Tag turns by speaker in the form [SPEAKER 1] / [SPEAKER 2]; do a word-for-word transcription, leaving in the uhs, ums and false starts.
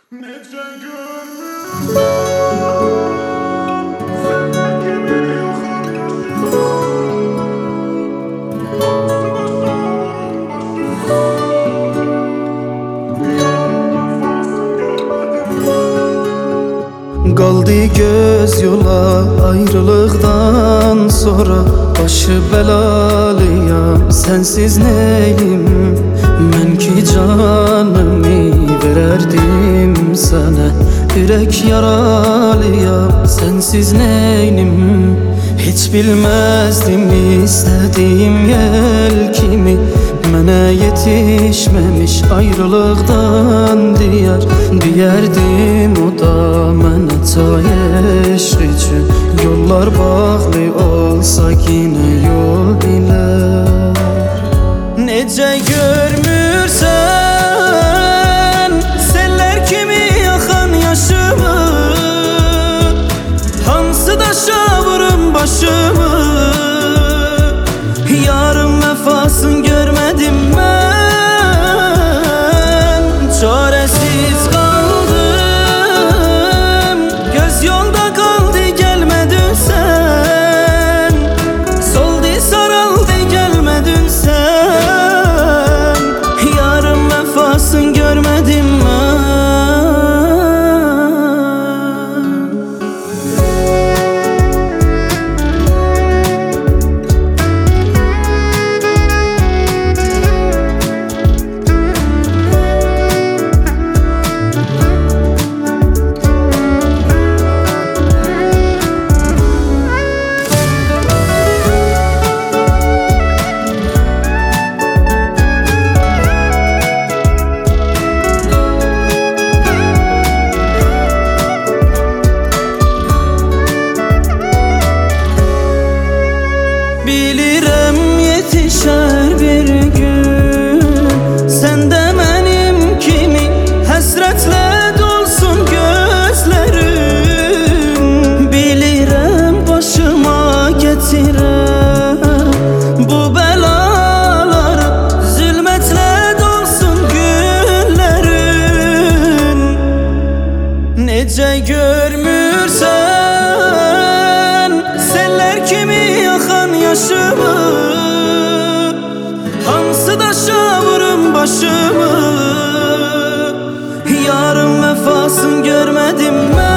[SPEAKER 1] Nece görmüş
[SPEAKER 2] Qaldı göz yola ayrılıqdan sonra başı bəlalıyam, sensiz neyim? Mən ki canımı verərdim sənə, ürək yaralıyam, sensiz neyim? Hiç bilməzdim istədiyim yel kimi, mənə yetişməmiş ayrılıqdan diyar. Deyərdim o da mənə çay eşq üçün, yollar bağlı olsa yine yol bilər. Necə görmürsən seller kimi yaxan yaşımı, hansı daşa vurum başımı? Yarın vəfasın görmədim mən, çarəsiz qaldım, göz yolda qaldı gəlmədin sən, soldu saraldı gəlmədin sən, yarın vəfasın görmədim mən. Bilirəm yetişər bir gün, sən də mənim kimi həsrətlə dolsun gözlərim. Bilirəm başıma gətirəm bu bəlaları, zülmətlə dolsun günlərin. Necə görmürsən seller kimi yaxan yaşımı, hansı daşa vurum başımı? Yarın vəfasın görmədim mən.